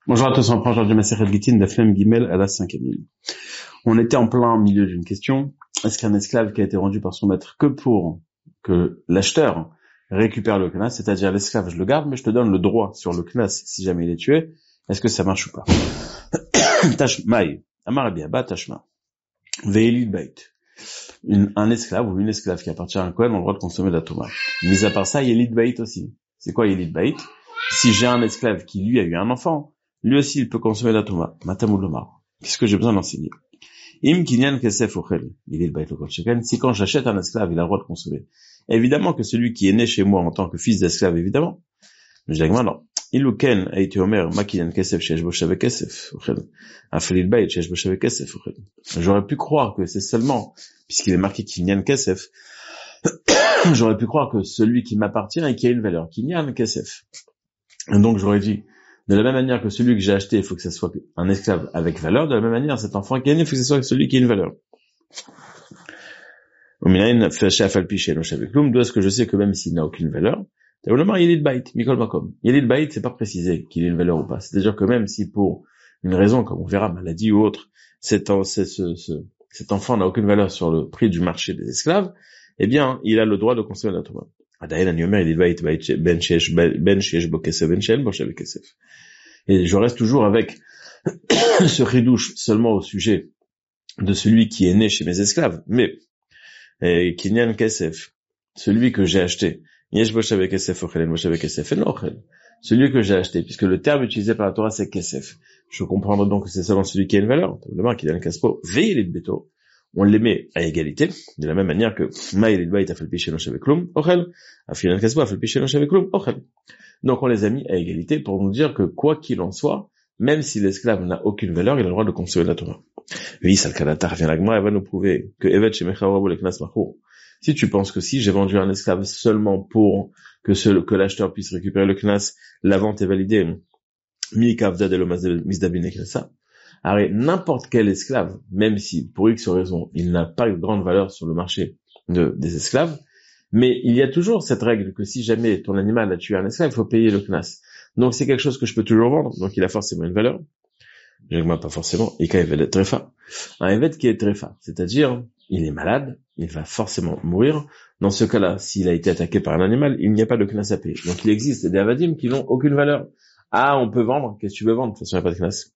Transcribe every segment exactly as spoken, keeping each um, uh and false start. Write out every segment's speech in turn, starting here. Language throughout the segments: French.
Bonjour à tous, on reprend aujourd'hui Masechet Gittin d'Aflem Gimel à la cinquième ligne. On était en plein milieu d'une question. Est-ce qu'un esclave qui a été rendu par son maître que pour que l'acheteur récupère le knas, c'est-à-dire l'esclave je le garde, mais je te donne le droit sur le knas si jamais il est tué, est-ce que ça marche ou pas? Tashmaï, Amar Abiaba, Tashma, Veilid Bait. Un esclave ou une esclave qui appartient à un Kohen ont le droit de consommer de la Touma. Mis à part ça, Yelid Bait aussi. C'est quoi Yelid Bait? Si j'ai un esclave qui lui a eu un enfant, lui aussi il peut consommer la Touma. Matamou Lomar. Qu'est-ce que j'ai besoin d'enseigner? Im kinyan kesef ochel. Yelid Bait le Kolcheken. Si quand j'achète un esclave, il a le droit de consommer. Évidemment que celui qui est né chez moi en tant que fils d'esclave, évidemment. Mais je dis non. Iluken a été omer ma kinyan kesef shesh bo shave kesef ochel. Afelid Bait shesh bo shave kesef ochel. J'aurais pu croire que c'est seulement puisqu'il est marqué kinyan kesef, j'aurais pu croire que celui qui m'appartient et qui a une valeur, kinyan kesef. Et donc j'aurais dit, de la même manière que celui que j'ai acheté, il faut que ce soit un esclave avec valeur, de la même manière, cet enfant qui est né, il faut que ce soit celui qui a une valeur. D'où est-ce que je sais que même s'il n'a aucune valeur, Yelid Bait, Mikol Makom. Yelid Bait, c'est pas précisé qu'il ait une valeur ou pas. C'est-à-dire que même si pour une raison, comme on verra, maladie ou autre, cet, c'est ce, ce, cet enfant n'a aucune valeur sur le prix du marché des esclaves, eh bien, il a le droit de consommer la Torah. Et je reste toujours avec ce ridouche seulement au sujet de celui qui est né chez mes esclaves, mais Kinyan Kesef, celui que j'ai acheté, celui que j'ai acheté, puisque le terme utilisé par la Torah c'est Kesef. Je comprends donc que c'est seulement celui qui a une valeur. Le marque il a un caspo, veille les béto. On les met à égalité, de la même manière que Maïlid Bait a fait le piché no shaveklum, ochel, Afilan Kaspo a fait le piché no shaveklum, ochel. Donc on les a mis à égalité pour nous dire que quoi qu'il en soit, même si l'esclave n'a aucune valeur, il a le droit de consommer la Torah. Oui, Salkalata revient la Gemara, elle va nous prouver que Evet Shemechawabu le Knas Machou. Si tu penses que si j'ai vendu un esclave seulement pour que ce, que l'acheteur puisse récupérer le Knas, la vente est validée, Mi Kavda de l'Omazdabine Knasa. Alors, n'importe quel esclave, même si, pour X raison, il n'a pas une grande valeur sur le marché de, des esclaves, mais il y a toujours cette règle que si jamais ton animal a tué un esclave, il faut payer le knas. Donc c'est quelque chose que je peux toujours vendre, donc il a forcément une valeur. Je ne pas forcément, et quand il va être tréfa. Un evet qui est tréfa, c'est-à-dire, il est malade, il va forcément mourir. Dans ce cas-là, s'il a été attaqué par un animal, il n'y a pas de knas à payer. Donc il existe des avadim qui n'ont aucune valeur. Ah, on peut vendre, qu'est-ce que tu veux vendre? De toute façon, il n'y a pas de knas.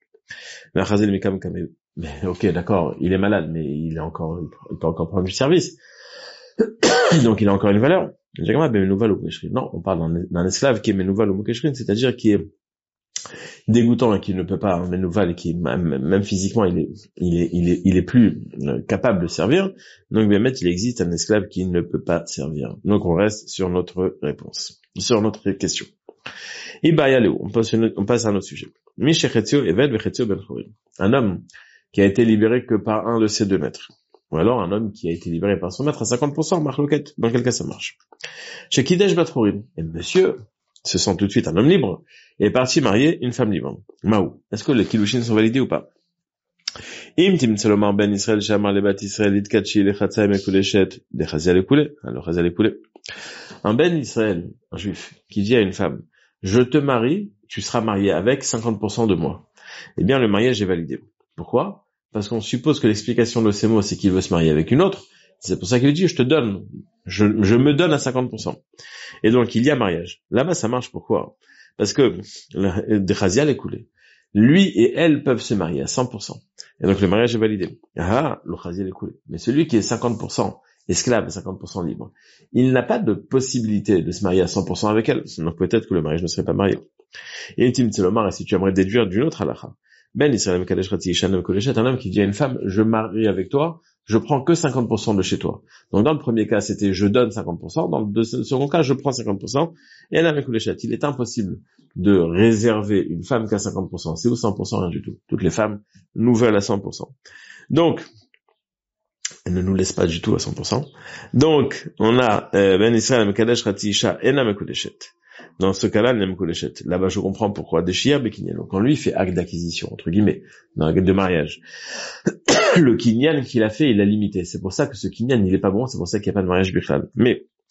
Mais ok, d'accord, il est malade, mais il est encore, il peut encore prendre du service. Donc il a encore une valeur. Non, on parle d'un, d'un esclave qui est menouval ou mokeshrin, c'est-à-dire qui est dégoûtant et qui ne peut pas menouval et qui même, même physiquement il est, il est, il est, il est plus capable de servir. Donc bien il existe un esclave qui ne peut pas servir. Donc on reste sur notre réponse, sur notre question. On passe, on passe à un autre sujet. Un homme qui a été libéré que par un de ses deux maîtres. Ou alors un homme qui a été libéré par son maître à cinquante pour cent, marloquette. Dans quel cas ça marche? Chez Kidesh Batrourin. Et monsieur se sent tout de suite un homme libre et est parti marier une femme libre. Maou. Est-ce que les kilouchines sont validés ou pas? Im tim tselomar ben Israël shamar le bat Israël itkachi le chatsa mekuleshet de chazia le koulé. Alors chazia le koulé. Un ben Israël, un juif, qui dit à une femme, je te marie, tu seras marié avec cinquante pour cent de moi. Eh bien, le mariage est validé. Pourquoi? Parce qu'on suppose que l'explication de ces mots, c'est qu'il veut se marier avec une autre. C'est pour ça qu'il dit, je te donne, je, je me donne à cinquante pour cent. Et donc, il y a mariage. Là-bas, ça marche pourquoi? Parce que, de Chazia l'écoulé. Lui et elle peuvent se marier à cent pour cent. Et donc, le mariage est validé. Ah, le Chazia l'écoulé. Mais celui qui est cinquante pour cent esclave et cinquante pour cent libre, il n'a pas de possibilité de se marier à cent pour cent avec elle. Donc, peut-être que le mariage ne serait pas marié. Et Intim Tselomar, et si tu aimerais déduire d'une autre halakha, Ben Israël Mekadesh Rati Ishanem Koleshet, un homme qui dit à une femme, je marie avec toi, je prends que cinquante pour cent de chez toi. Donc dans le premier cas, c'était je donne cinquante pour cent, dans le second cas, je prends cinquante pour cent, et elle avec Koleshet. Il est impossible de réserver une femme qu'à cinquante pour cent. C'est ou cent pour cent, rien du tout. Toutes les femmes nous veulent à cent pour cent. Donc, elle ne nous laisse pas du tout à cent pour cent. Donc, on a euh, Ben Israël Mekadesh Rati Isha Enam Koleshet. Dans ce cas-là, nem kolechet. Là-bas, je comprends pourquoi. Deshia bekinyan. Donc, quand lui fait acte d'acquisition, entre guillemets, dans l'acte de mariage, le kinyan qu'il a fait, il a limité. C'est pour ça que ce kinyan, il est pas bon. C'est pour ça qu'il n'y a pas de mariage bichlal. Mais,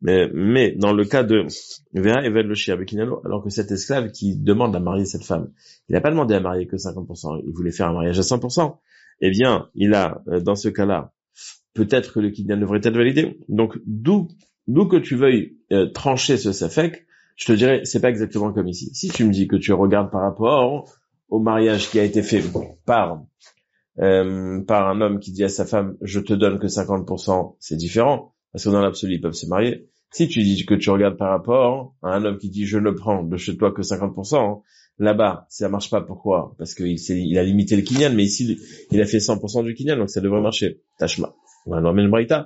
Mais, mais dans le cas de Vera Evel le Shia Bekinano, alors que cet esclave qui demande à marier cette femme, il n'a pas demandé à marier que cinquante pour cent, il voulait faire un mariage à cent pour cent. Eh bien, il a, dans ce cas-là, peut-être que le kinyan devrait être validé. Donc, d'où, d'où que tu veuilles euh, trancher ce safek, je te dirais, c'est pas exactement comme ici. Si tu me dis que tu regardes par rapport au mariage qui a été fait par euh, par un homme qui dit à sa femme, je te donne que cinquante pour cent, c'est différent, parce que dans l'absolu, ils peuvent se marier. Si tu dis que tu regardes par rapport à un homme qui dit, je ne prends de chez toi que cinquante pour cent, là-bas, ça marche pas. Pourquoi? Parce qu'il il a limité le kinyan, mais ici, il a fait cent pour cent du kinyan, donc ça devrait marcher. Tashma. On va nommer une braïta.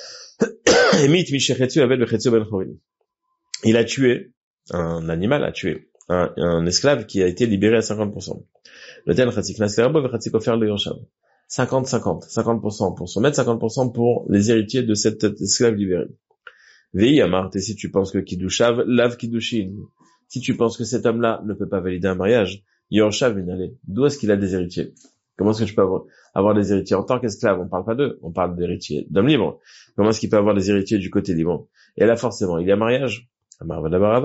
Il a tué, un animal a tué, un, un esclave qui a été libéré à cinquante pour cent. Le ten cinquante cinquante, cinquante pour cent pour son maître, cinquante pour cent pour les héritiers de cet esclave libéré. Vei Amar, et si tu penses que Kiddushav, lave Kiddushin, si tu penses que cet homme-là ne peut pas valider un mariage, Yorshav Minale, d'où est-ce qu'il a des héritiers? Comment est-ce que tu peux avoir, avoir des héritiers en tant qu'esclave? On parle pas d'eux, on parle d'héritiers d'hommes libres. Comment est-ce qu'il peut avoir des héritiers du côté libre? Et là, forcément, il y a mariage. Non,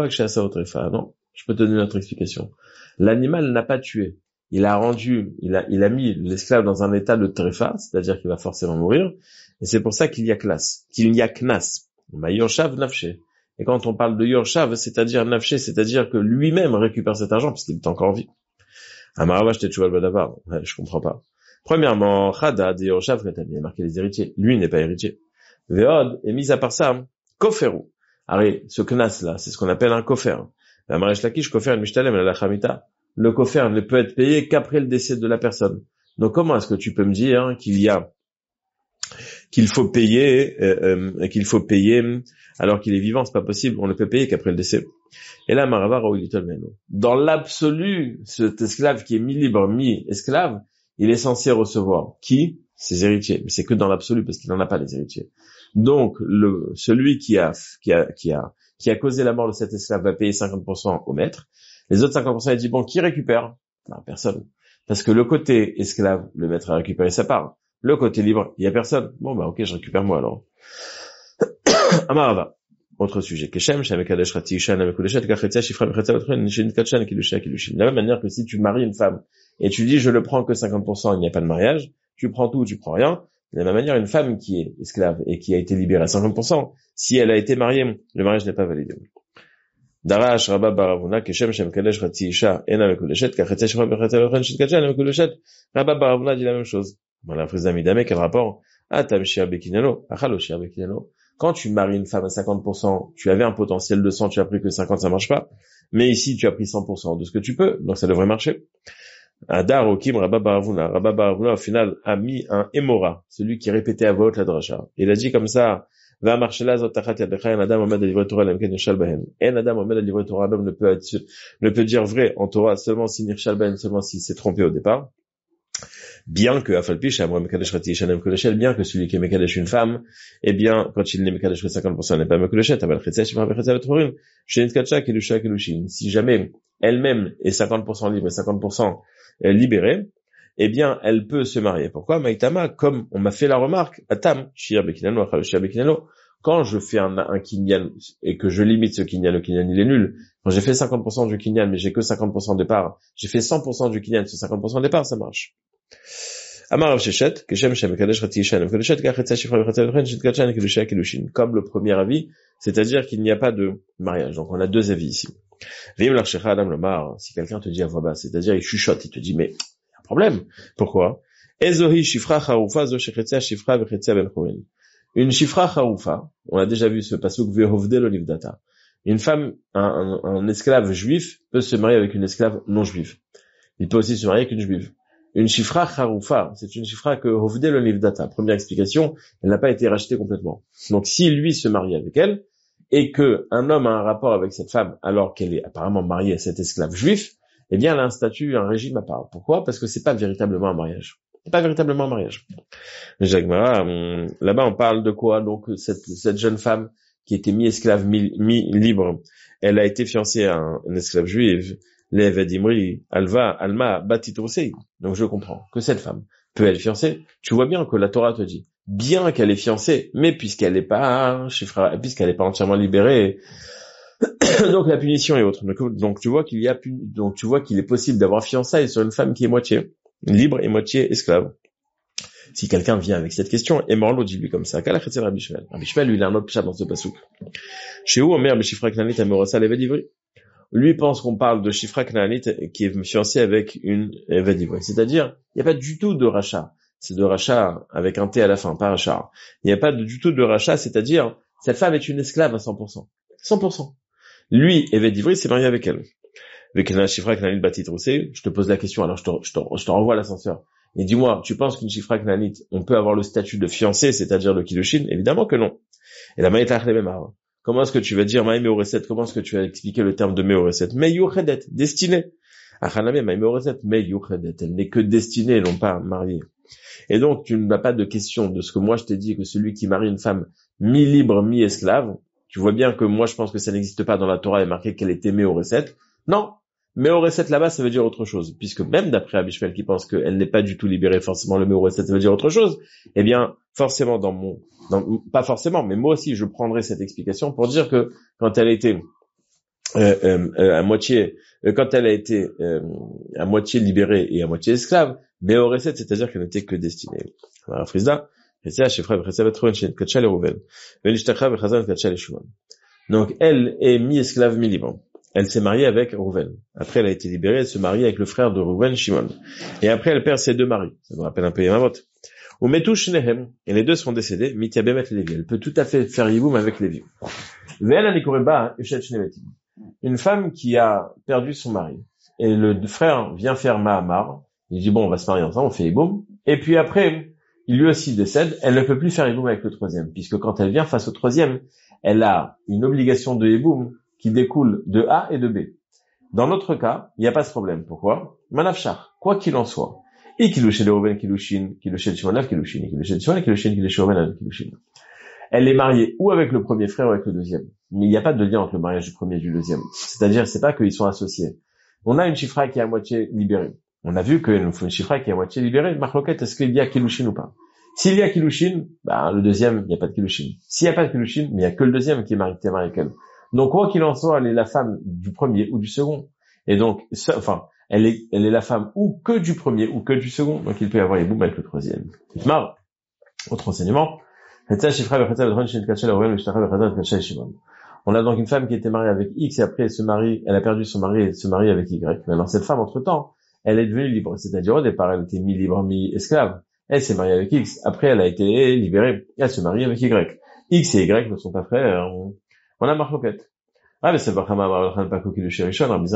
je peux te donner notre explication. L'animal n'a pas tué. Il a rendu, il a, il a mis l'esclave dans un état de tréfa, c'est-à-dire qu'il va forcément mourir. Et c'est pour ça qu'il y a classe, qu'il y a knas. Yorshav nafshe. Et quand on parle de Yorshav, c'est-à-dire nafshe, c'est-à-dire que lui-même récupère cet argent parce qu'il est encore en vie. Amarava, je t'ai tué le badavar. Ouais, je comprends pas. Premièrement, Hadad et Yorshav, quand il a marqué les héritiers. Lui n'est pas héritier. Veod, et mis à part ça, Koferu. Allez, ce knas là, c'est ce qu'on appelle un kofer. La mariage lakish, kofer, mishtalem, la chamita. Le kofer ne peut être payé qu'après le décès de la personne. Donc comment est-ce que tu peux me dire hein, qu'il y a, qu'il faut payer, euh, euh, qu'il faut payer alors qu'il est vivant? C'est pas possible. On ne peut payer qu'après le décès. Et là, Marava, dans l'absolu, cet esclave qui est mi-libre, mi-esclave, il est censé recevoir qui? Ses héritiers. Mais c'est que dans l'absolu parce qu'il n'en a pas les héritiers. Donc, le, celui qui a, qui a, qui a, qui a causé la mort de cet esclave va payer cinquante pour cent au maître. Les autres cinquante pour cent, il dit, bon, qui récupère? Ben, personne. Parce que le côté esclave, le maître a récupéré sa part. Le côté libre, il y a personne. Bon, bah, ok, je récupère moi, alors. Amarava. Autre sujet. Keshem, Shamekadesh Rati Isha, Namekuleshet, Kachetia, Shifra, Mechetza, Otren, Nishin, Kachan, Kilusha, Kilushin. De la même manière que si tu maries une femme et tu dis, je le prends que cinquante pour cent, il n'y a pas de mariage, tu prends tout ou tu prends rien. De la même manière, une femme qui est esclave et qui a été libérée à cinquante pour cent, si elle a été mariée, le mariage n'est pas validé. Darash, Rabba, Baravuna, Keshem, Shem, Kadesh, Rati, Isha, Ena, Mekuleshet, Kachetia, Shifra, Mechetza, Otren, Nishin, Kachan, Mekuleshet. Rabba, Baravuna dit la même chose. Voilà, frise d'Amidame, quel rapport? Ah, tam, Shia, Bekinelo, Achalo, Shia, Bekinelo. Quand tu maries une femme à cinquante pour cent, tu avais un potentiel de cent, tu as pris que cinquante, ça marche pas. Mais ici, tu as pris cent pour cent de ce que tu peux, donc ça devrait marcher. Adar, Okim, Rabba Baravuna. Rabba Baravuna, au final, a mis un Emora, celui qui répétait à voix haute la dracha. Il a dit comme ça, va marcher là, zotachat yadcha, en Adam, omed à livrer Torah, lemken yirshal bahen. En Adam, omed à livrer Torah, l'homme ne peut être, ne peut dire vrai en Torah seulement si nirshal bahen, seulement s'il s'est trompé au départ. Bien que, afalpish, amra mekadesh rati shanem koleshel, bien que celui qui est mekadesh une femme, eh bien, quand il n'est mekadesh que cinquante pour cent, n'est pas mekoleshet, aval chetza, shifra vechetza vetchorim, shenit kacha, kelusha, kelushin. Si jamais elle-même est cinquante pour cent libre et cinquante pour cent libérée, eh bien, elle peut se marier. Pourquoi? Maïtama, comme on m'a fait la remarque, atam, shir bekinano, achal shir bekinano, quand je fais un, un kinyan et que je limite ce kinyan, le kinyan il est nul. Quand j'ai fait cinquante pour cent du kinyan, mais j'ai que cinquante pour cent de départ, j'ai fait cent pour cent du kinyan sur cinquante pour cent de départ, ça marche. Amar Rav Sheshet, Keshem Shem Kadesh Rati Isha, Namkoleshet, Kachetza Shifra Vechetza Vetchorim, Shenit Kachan, Kilusha, Kilushin. Comme le premier avis, c'est-à-dire qu'il n'y a pas de mariage. Donc on a deux avis ici. Vim Larchecha Adam Lomar, si quelqu'un te dit à voix basse, c'est-à-dire il chuchote, il te dit, mais il y a un problème. Pourquoi? Ezohi Shifra Charoufa, Zo Shechetza Shifra Vechetza Vetchorim. Une Shifra Charoufa, on a déjà vu ce pasuk Vehovdel Olivdata. Une femme, un, un, un esclave juif peut se marier avec une esclave non juive. Il peut aussi se marier avec une juive. Une chifra charoufa, c'est une chifra que Hovdel Olivdata. Première explication, elle n'a pas été rachetée complètement. Donc si lui se marie avec elle, et que un homme a un rapport avec cette femme alors qu'elle est apparemment mariée à cet esclave juif, eh bien elle a un statut, un régime à part. Pourquoi? Parce que c'est pas véritablement un mariage. C'est pas véritablement un mariage. Jacques-Mara, là-bas on parle de quoi? Donc cette, cette jeune femme qui était mi-esclave, mi-libre, elle a été fiancée à un, un esclave juif. L'Eved Imri, Alva, Alma, Batitrosei. Donc je comprends que cette femme peut être fiancée. Tu vois bien que la Torah te dit bien qu'elle est fiancée, mais puisqu'elle n'est pas, Shifra, puisqu'elle n'est pas entièrement libérée, donc la punition est autre. Donc, donc tu vois qu'il y a, donc tu vois qu'il est possible d'avoir fiançailles sur une femme qui est moitié libre et moitié esclave. Si quelqu'un vient avec cette question, et Morlo dit lui comme ça, qu'à la chrétienne Rabbi Shmuel. Rabbi Shmuel, lui, il a un autre pshat dans ce pasouk. Chez où, Omer, Beshifra Knanit, Amorosa, l'Eved Ivri. Lui pense qu'on parle de Shifra Knanit, qui est fiancé avec une Eved Ivri. C'est-à-dire, il n'y a pas du tout de rachat. C'est de rachat avec un T à la fin, pas rachat. Il n'y a pas du tout de rachat, c'est-à-dire, cette femme est une esclave à cent pour cent. cent pour cent. Lui, Eved Ivri, s'est marié avec elle. Avec une Shifra Knanit Batit Roussé, je te pose la question, alors je te, je te, je te renvoie à l'ascenseur. Et dis-moi, tu penses qu'une Shifra Knanit, on peut avoir le statut de fiancé, c'est-à-dire le Kiddushin? Évidemment que non. Et la Maïtach les mêmes. Comment est-ce que tu vas dire Maï Meoreset? Comment est-ce que tu vas expliquer le terme de Meoreset? Meyuchedet, destinée. Achaname Maï Meoreset, Meyuchedet. Elle n'est que destinée, non pas mariée. Et donc, tu n'as pas de question de ce que moi je t'ai dit, que celui qui marie une femme mi-libre, mi-esclave, tu vois bien que moi je pense que ça n'existe pas dans la Torah, il est marqué qu'elle était Meoreset. Non. Meoreset là-bas, ça veut dire autre chose, puisque même d'après Rabbi Shmuel qui pense qu'elle n'est pas du tout libérée, forcément le Meoreset, ça veut dire autre chose. Eh bien, forcément dans mon, dans, pas forcément, mais moi aussi je prendrai cette explication pour dire que quand elle était euh, euh, à moitié, euh, quand elle a été euh, à moitié libérée et à moitié esclave, Meoreset, c'est-à-dire qu'elle n'était que destinée. Alors, Frisda, donc elle est mi-esclave, mi-libre. Elle s'est mariée avec Rouven. Après, elle a été libérée, elle se marie avec le frère de Rouven, Shimon. Et après, elle perd ses deux maris. Ça nous rappelle un peu Yamavot. Ou Metou Shnehem, et les deux sont décédés, Mitiabemet Lévi. Elle peut tout à fait faire Yiboum avec Lévi. Une femme qui a perdu son mari, et le frère vient faire Mahamar, il dit bon, on va se marier ensemble, on fait Yiboum, et puis après, il lui aussi décède, elle ne peut plus faire Yiboum avec le troisième, puisque quand elle vient face au troisième, elle a une obligation de Yiboum qui découle de A et de B. Dans notre cas, il n'y a pas ce problème. Pourquoi? Manafshar, quoi qu'il en soit. Et kilouché de Reuven, kilouchin, kilouché de Shimon, kilouchin, kilouché de Shimon, kilouchin, kilouché de Reuven, kilouchin. Elle est mariée ou avec le premier frère ou avec le deuxième. Mais il n'y a pas de lien entre le mariage du premier et du deuxième. C'est-à-dire, c'est pas qu'ils sont associés. On a une Shifra qui est à moitié libérée. On a vu qu'il nous faut une Shifra qui est à moitié libérée. Marloquette, est-ce qu'il y a kilouchin ou pas? S'il y a kilouchin, bah, le deuxième, il n'y a pas de kilouchin. S'il n'y a pas de kilouchin, mais il n'y a que le deuxième qui est marié, qui est marié avec elle. Donc, quoi qu'il en soit, elle est la femme du premier ou du second. Et donc, ça, enfin, elle est, elle est la femme ou que du premier ou que du second. Donc, il peut y avoir les boum avec le troisième. Marre. Autre enseignement. On a donc une femme qui était mariée avec X et après elle se marie, elle a perdu son mari et elle se marie avec Y. Mais alors, cette femme, entre-temps, elle est devenue libre. C'est-à-dire, au départ, elle était mi-libre, mi-esclave. Elle s'est mariée avec X. Après, elle a été libérée. Elle se marie avec Y. X et Y ne sont pas frères. On a marloquette. Ah, mais c'est pas donc il y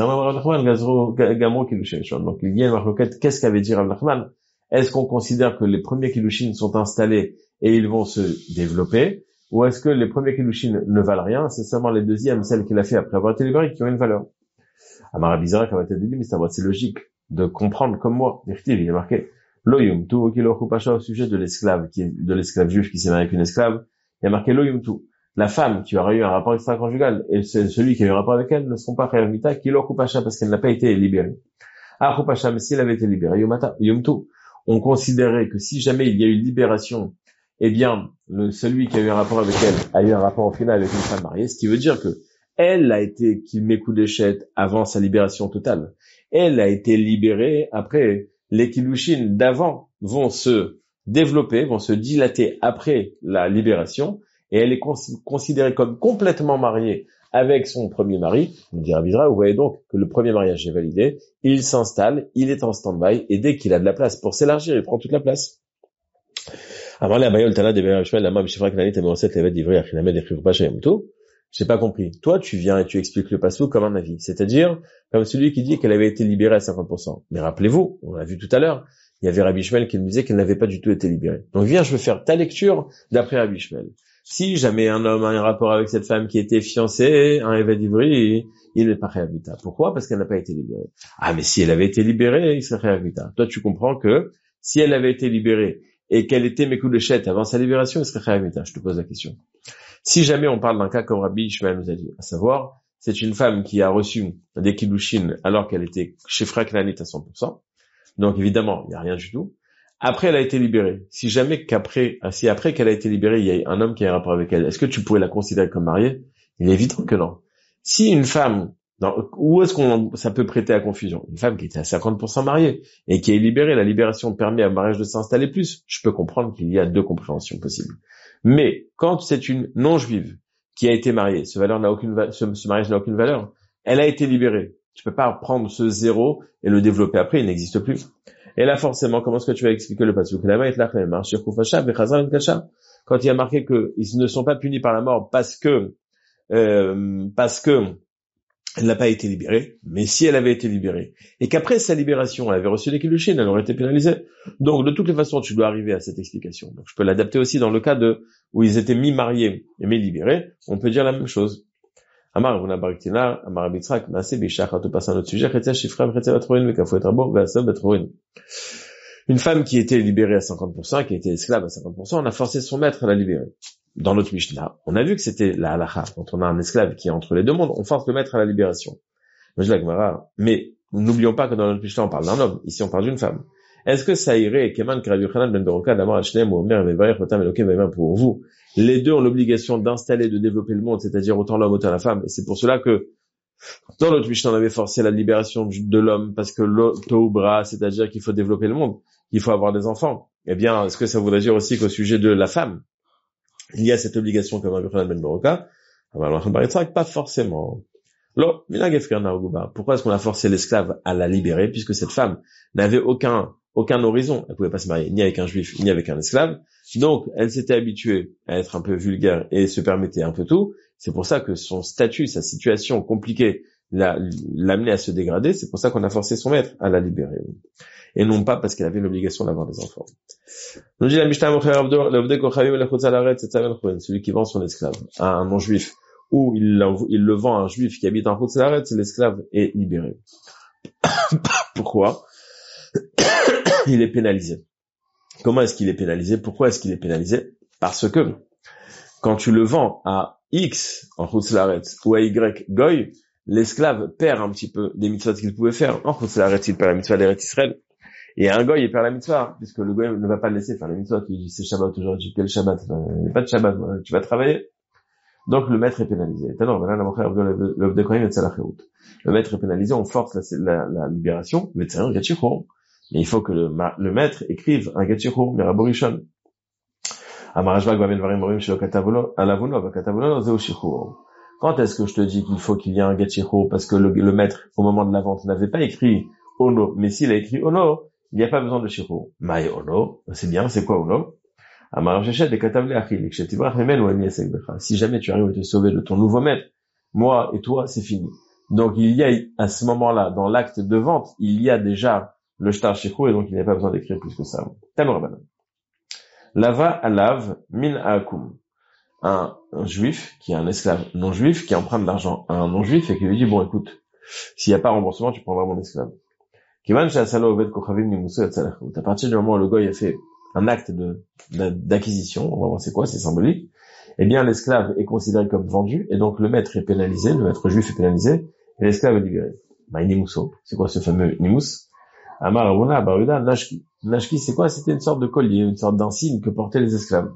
a une marloquette. Qu'est-ce qu'avait dit Rav Nachman? Est-ce qu'on considère que les premiers kilushin sont installés et ils vont se développer, ou est-ce que les premiers kilushin ne valent rien, c'est seulement les deuxièmes, celles qu'il a fait après avoir été libéré, qui ont une valeur? Amara Bizarre, comme été dit, mais c'est logique de comprendre comme moi. Il est marqué Loyum tu au sujet de l'esclave, qui est de l'esclave juif qui s'est marié avec une esclave. Il y a marqué Loyum tu. La femme qui aura eu un rapport extra-conjugal et celui qui a eu un rapport avec elle ne seront pas réinvités qui leur coupacha parce qu'elle n'a pas été libérée. Ah, coupacha, mais si elle avait été libérée, yomata, yomtu. On considérait que si jamais il y a eu libération, eh bien, le, celui qui a eu un rapport avec elle a eu un rapport au final avec une femme mariée, ce qui veut dire que elle a été qu'il met coup d'échette avant sa libération totale. Elle a été libérée après. Les kilushin d'avant vont se développer, vont se dilater après la libération, et elle est cons- considérée comme complètement mariée avec son premier mari. On dira Vidra, vous voyez donc que le premier mariage est validé, il s'installe, il est en stand-by, et dès qu'il a de la place pour s'élargir, il prend toute la place. J'ai pas compris. Toi, tu viens et tu expliques le passou comme un avis. C'est-à-dire, comme celui qui dit qu'elle avait été libérée à cinquante pour cent. Mais rappelez-vous, on l'a vu tout à l'heure, il y avait Rabbi Shmuel qui nous disait qu'elle n'avait pas du tout été libérée. Donc viens, je veux faire ta lecture d'après Rabbi Shmuel. Si jamais un homme a un rapport avec cette femme qui était fiancée, un Eved Ivri, il n'est pas réhabita. Pourquoi? Parce qu'elle n'a pas été libérée. Ah, mais si elle avait été libérée, il serait réhabita. Toi, tu comprends que si elle avait été libérée et qu'elle était Mekudeshet avant sa libération, il serait réhabita. Je te pose la question. Si jamais on parle d'un cas comme Rabbi Shmuel nous a dit, à savoir, c'est une femme qui a reçu des kiddushin alors qu'elle était chez Knanit à cent pour cent. Donc évidemment, il n'y a rien du tout. Après, elle a été libérée. Si jamais qu'après, si après qu'elle a été libérée, il y a un homme qui a un rapport avec elle, est-ce que tu pourrais la considérer comme mariée? Il est évident que non. Si une femme, dans, où est-ce qu'on, ça peut prêter à confusion? Une femme qui était à cinquante pour cent mariée et qui est libérée, la libération permet à un mariage de s'installer plus. Je peux comprendre qu'il y a deux compréhensions possibles. Mais quand c'est une non-juive qui a été mariée, ce valeur n'a aucune, ce, ce mariage n'a aucune valeur. Elle a été libérée. Tu peux pas prendre ce zéro et le développer après, il n'existe plus. Et là, forcément, comment est-ce que tu vas expliquer le passage? Quand il y a marqué qu'ils ne sont pas punis par la mort parce que, euh, parce que elle n'a pas été libérée, mais si elle avait été libérée, et qu'après sa libération, elle avait reçu les kiddushin, elle aurait été pénalisée. Donc, de toutes les façons, tu dois arriver à cette explication. Donc, je peux l'adapter aussi dans le cas de, où ils étaient mi-mariés et mi-libérés, on peut dire la même chose. Amar Ravuna Baraktina, Amar Abitzrak, Maaseh Bishach, on passe à un autre sujet, Chetia Shifra, Chetia Batroin, Mekafou et Rabo, Vasav Batroin. Une femme qui était libérée à cinquante pour cent, qui était esclave à cinquante pour cent, on a forcé son maître à la libérer. Dans notre Mishnah, on a vu que c'était la halacha. Quand on a un esclave qui est entre les deux mondes, on force le maître à la libération. Mais n'oublions pas que dans notre Mishnah, on parle d'un homme. Ici, on parle d'une femme. Est-ce que ça irait, Keman Kerav Yochanan ben Beroka, d'Amar Hashnem, ou Omer, Mevarech, Otam, Elokem, Vayman, pour vous? Les deux ont l'obligation d'installer, de développer le monde, c'est-à-dire autant l'homme, autant la femme. Et c'est pour cela que, dans notre Mishnah, on avait forcé la libération de l'homme, parce que l'Toubra, c'est-à-dire qu'il faut développer le monde, qu'il faut avoir des enfants. Eh bien, est-ce que ça voudrait dire aussi qu'au sujet de la femme, il y a cette obligation comme un Yochanan ben Beroka? Pas forcément. Pourquoi est-ce qu'on a forcé l'esclave à la libérer, puisque cette femme n'avait aucun aucun horizon, elle pouvait pas se marier ni avec un juif ni avec un esclave, donc elle s'était habituée à être un peu vulgaire et se permettait un peu tout. C'est pour ça que son statut, sa situation compliquée l'a, l'amenait à se dégrader. C'est pour ça qu'on a forcé son maître à la libérer, et non pas parce qu'elle avait l'obligation d'avoir des enfants. Nous dit la Mishnah, celui qui vend son esclave à un non-juif, ou il, il le vend à un juif qui habite en Chutz La'aretz, l'esclave est libéré. Pourquoi? Il est pénalisé. Comment est-ce qu'il est pénalisé? Pourquoi est-ce qu'il est pénalisé? Parce que quand tu le vends à X en Chutz La'aretz ou à Y Goy, l'esclave perd un petit peu des mitzvot qu'il pouvait faire. En Chutz La'aretz, il perd la mitzvah d'Eretz Israël. Et un Goy, il perd la mitzvah, puisque le Goy ne va pas le laisser faire la mitzvah. Il dit c'est Shabbat aujourd'hui, quel Shabbat? Il n'y a pas de Shabbat, tu vas travailler. Donc le maître est pénalisé. Le maître est pénalisé, on force la, la, la libération, mais il faut que le, le maître écrive un gachiro, miraborishon. Quand est-ce que je te dis qu'il faut qu'il y ait un gachiro? Parce que le, le maître, au moment de la vente, n'avait pas écrit ono, mais s'il a écrit ono, il n'y a pas besoin de shiro. Maï ono, c'est bien, c'est quoi ono? Si jamais tu arrives à te sauver de ton nouveau maître, moi et toi, c'est fini. Donc il y a, à ce moment-là, dans l'acte de vente, il y a déjà le shtar shechou, et donc il n'y a pas besoin d'écrire plus que ça. Lava alav min akum. Un, un juif, qui est un esclave non-juif, qui emprunte de l'argent à un non-juif, et qui lui dit, bon écoute, s'il n'y a pas remboursement, tu prendras mon esclave. À partir du moment où le goy a fait un acte de, d'acquisition, on va voir c'est quoi, c'est symbolique, eh bien l'esclave est considéré comme vendu, et donc le maître est pénalisé, le maître juif est pénalisé, et l'esclave est libéré. Bah, nimuso, c'est quoi ce fameux nimus? Amar Ravuna Baruda Nashki. Nashki, c'est quoi? C'était une sorte de collier, une sorte d'insigne que portaient les esclaves.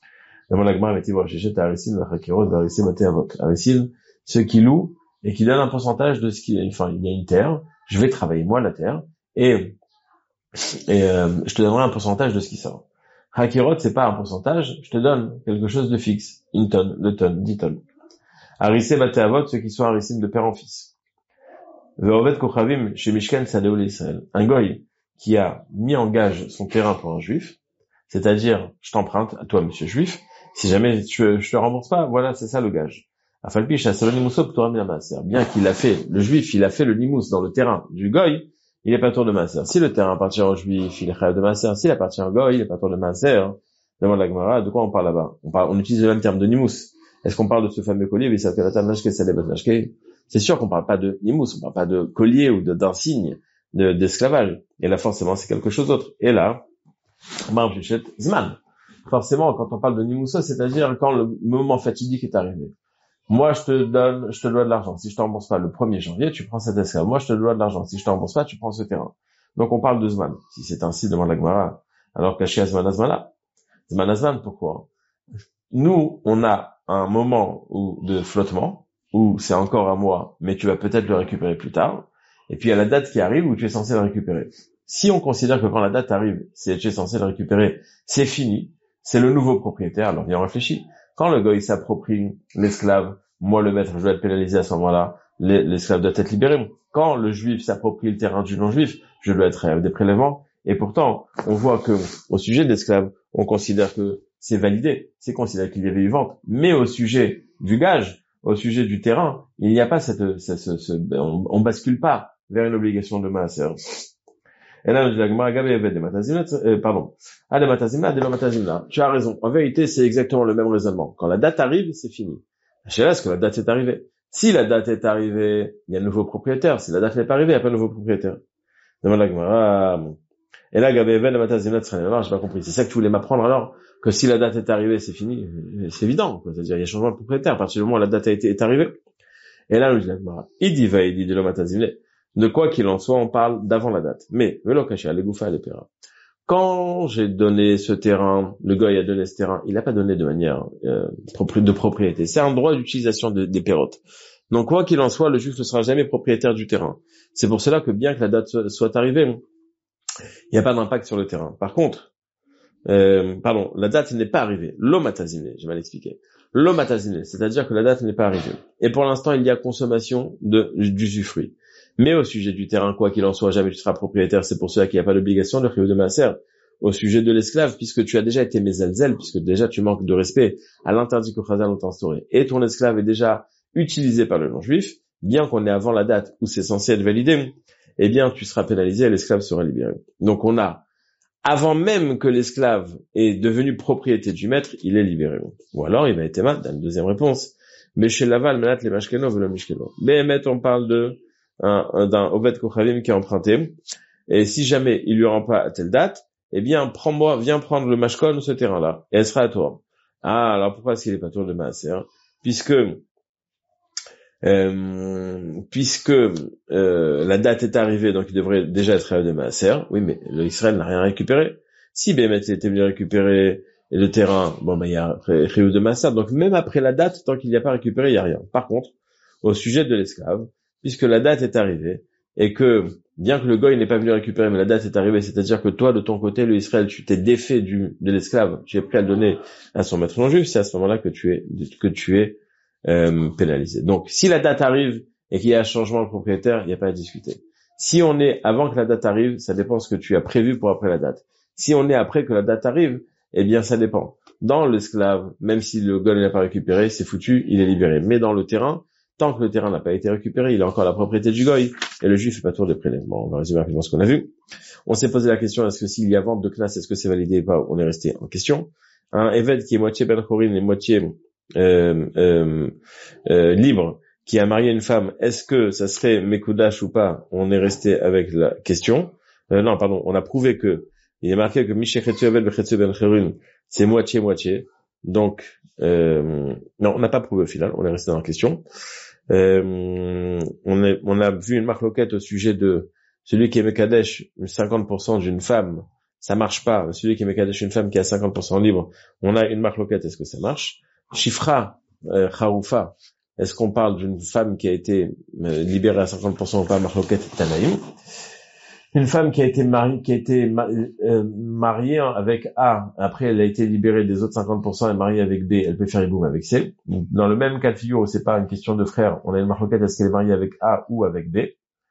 Ceux qui louent, et qui donnent un pourcentage de ce qui, enfin, il y a une terre, je vais travailler moi la terre, et et euh, je te donnerai un pourcentage de ce qui sort. Hakirot, c'est pas un pourcentage, je te donne quelque chose de fixe, une tonne, deux tonnes, dix tonnes. Harissé Bateavot, ceux qui sont harissim de père en fils. Ve'ovet Kochavim, chez Mishkan Sadeo l'Israël. Un goy qui a mis en gage son terrain pour un juif, c'est-à-dire, je t'emprunte à toi, monsieur juif, si jamais je, je te rembourse pas, voilà, c'est ça le gage. Afalpi, Salonimuso, pour la maaser. Bien qu'il a fait, le juif, il a fait le nimous dans le terrain du goy, il n'est pas tour de maaser. Si le terrain appartient au juif, il est chayav de maaser. S'il appartient au goy, il n'est pas tour de maaser. Demande la Gemara, de quoi on parle là-bas? On parle, on utilise le même terme de nimous. Est-ce qu'on parle de ce fameux collier? C'est sûr qu'on parle pas de nimous, on parle pas de collier ou de, d'insigne, de, d'esclavage. Et là, forcément, c'est quelque chose d'autre. Et là, zman. Forcément, quand on parle de nimouso, c'est-à-dire quand le moment fatidique est arrivé. Moi, je te donne, je te dois de l'argent. Si je te rembourse pas le premier janvier, tu prends cet esclave. Moi, je te dois de l'argent. Si je te rembourse pas, tu prends ce terrain. Donc, on parle de zman. Si c'est ainsi, demande la Gemara. Alors caché à Zmanazmana. Zmanazman, pourquoi? Nous, on a un moment où, de flottement, où c'est encore un mois, mais tu vas peut-être le récupérer plus tard. Et puis, il y a la date qui arrive où tu es censé le récupérer. Si on considère que quand la date arrive, c'est tu es censé le récupérer, c'est fini, c'est le nouveau propriétaire, alors viens on réfléchit. Quand le gars, il s'approprie l'esclave, moi le maître, je dois être pénalisé à ce moment-là, l'esclave doit être libéré. Quand le juif s'approprie le terrain du non-juif, je dois être euh, des prélèvements. Et pourtant, on voit que au sujet d'esclaves, on considère que c'est validé, c'est considéré qu'il y avait eu vente. Mais au sujet du gage, au sujet du terrain, il n'y a pas cette, cette, cette, cette on, on bascule pas vers une obligation de maaser. Et là, je dis, euh, pardon. Tu as raison. En vérité, c'est exactement le même raisonnement. Quand la date arrive, c'est fini. Je sais que la date est arrivée. Si la date est arrivée, il y a un nouveau propriétaire. Si la date n'est pas arrivée, il n'y a pas de nouveau propriétaire. Demande la Gemara. Et là, Gabé Even, la Matazimna, j'ai pas compris. C'est ça que tu voulais m'apprendre alors? Que si la date est arrivée, c'est fini. C'est évident, quoi. C'est-à-dire, il y a changement de propriétaire à partir du moment où la date a été, est arrivée. Et là, je dis la Gemara. Il dit, va, il dit de l'Omatazimna. De quoi qu'il en soit, on parle d'avant la date. Mais, velo caché, les gouffas, les péras. Quand j'ai donné ce terrain, le gars il a donné ce terrain, il n'a pas donné de manière euh, de propriété. C'est un droit d'utilisation de, des pérotes. Donc quoi qu'il en soit, le juif ne sera jamais propriétaire du terrain. C'est pour cela que bien que la date soit arrivée, il n'y a pas d'impact sur le terrain. Par contre, euh, pardon, la date n'est pas arrivée. L'omatazine, j'ai mal expliqué. L'omatazine, c'est-à-dire que la date n'est pas arrivée. Et pour l'instant, il y a consommation de d'usufruit. Mais au sujet du terrain, quoi qu'il en soit, jamais tu seras propriétaire. C'est pour cela qu'il n'y a pas d'obligation de chiyuv de maaser. Au sujet de l'esclave, puisque tu as déjà été mezalzel, puisque déjà tu manques de respect à l'interdit que Chazal ont instauré, et ton esclave est déjà utilisé par le non-juif, bien qu'on est avant la date où c'est censé être validé, eh bien tu seras pénalisé et l'esclave sera libéré. Donc on a, avant même que l'esclave est devenu propriété du maître, il est libéré. Ou alors il va être mal, dans la deuxième réponse. Mais chez Laval, menat les mashkeno, velo mishkeno. Behemet, on parle de Un, un, d'un Oved Kochavim qui est emprunté, et si jamais il lui rend pas à telle date, eh bien, prends-moi, viens prendre le mashkon, ce terrain-là, et elle sera à toi. Ah, alors pourquoi est-ce qu'il est pas tour de maaser? Puisque, euh, puisque, euh, la date est arrivée, donc il devrait déjà être de maaser. Oui, mais le Israël n'a rien récupéré. Si Bémet était venu récupérer le terrain, bon, ben, il y a Réou de maaser. Donc, même après la date, tant qu'il n'y a pas récupéré, il n'y a rien. Par contre, au sujet de l'esclave, puisque la date est arrivée, et que, bien que le goy n'est pas venu récupérer, mais la date est arrivée, c'est-à-dire que toi, de ton côté, le Israël, tu t'es défait du, de l'esclave, tu es prêt à le donner à son maître non-juif, c'est à ce moment-là que tu es, que tu es, euh, pénalisé. Donc, si la date arrive, et qu'il y a un changement de propriétaire, il n'y a pas à discuter. Si on est avant que la date arrive, ça dépend ce que tu as prévu pour après la date. Si on est après que la date arrive, eh bien, ça dépend. Dans l'esclave, même si le goy n'a pas récupéré, c'est foutu, il est libéré. Mais dans le terrain, tant que le terrain n'a pas été récupéré, il a encore la propriété du goy, et le juif fait pas tour des prélèvements. On va résumer rapidement ce qu'on a vu. On s'est posé la question, est-ce que s'il y a vente de knas, est-ce que c'est validé ou pas? On est resté en question. Un Eved qui est moitié ben chorin et moitié euh, euh, euh, libre, qui a marié une femme, est-ce que ça serait mekoudash ou pas? On est resté avec la question. Euh, non, pardon, on a prouvé que il est marqué que Mishechetsu Eved bechetsu ben chorin, c'est moitié-moitié. Donc, euh, non, on n'a pas prouvé au final, on est resté dans la question. Euh, on, est, on a vu une marloquette au sujet de celui qui est Mekadesh, cinquante pour cent d'une femme, ça marche pas. Celui qui est Mekadesh, une femme qui a cinquante pour cent libre, on a une marloquette, est-ce que ça marche? Shifra, euh, Haroufa, est-ce qu'on parle d'une femme qui a été euh, libérée à cinquante pour cent ou pas? Marloquette Tanaïm. Une femme qui a été mariée, qui a été euh, mariée avec A, après elle a été libérée des autres cinquante pour cent et mariée avec B, elle peut faire iboum avec C. Dans le même cas de figure où c'est pas une question de frère, on a une marloquette, est-ce qu'elle est mariée avec A ou avec B.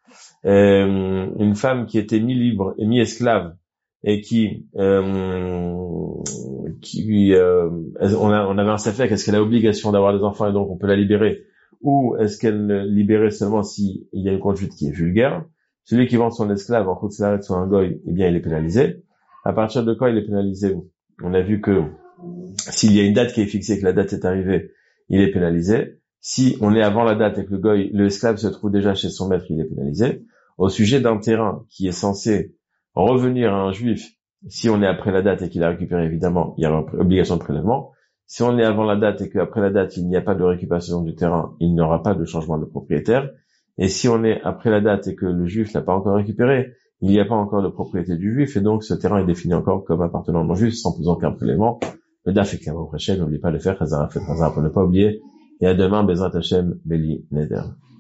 Euh, une femme qui était mi-libre et mi-esclave et qui, euh, qui euh, on, a, on avait un safek, est-ce qu'elle a obligation d'avoir des enfants et donc on peut la libérer, ou est-ce qu'elle libérait seulement s'il y a une conduite qui est vulgaire? Celui qui vend son esclave en Chutz Laaretz ou un goy, eh bien, il est pénalisé. À partir de quand il est pénalisé? On a vu que s'il y a une date qui est fixée, que la date est arrivée, il est pénalisé. Si on est avant la date et que le goy, le esclave se trouve déjà chez son maître, il est pénalisé. Au sujet d'un terrain qui est censé revenir à un juif, si on est après la date et qu'il a récupéré, évidemment, il y a l'obligation de prélèvement. Si on est avant la date et qu'après la date, il n'y a pas de récupération du terrain, il n'y aura pas de changement de propriétaire. Et si on est après la date et que le juif l'a pas encore récupéré, il n'y a pas encore de propriété du juif, et donc ce terrain est défini encore comme appartenant au juif sans aucun prélèvement. Le daf est clair au prochain, n'oublie pas de faire Chazara, fait Chazara pour ne pas oublier, et à demain, Bezrat Hashem, Beli Neder.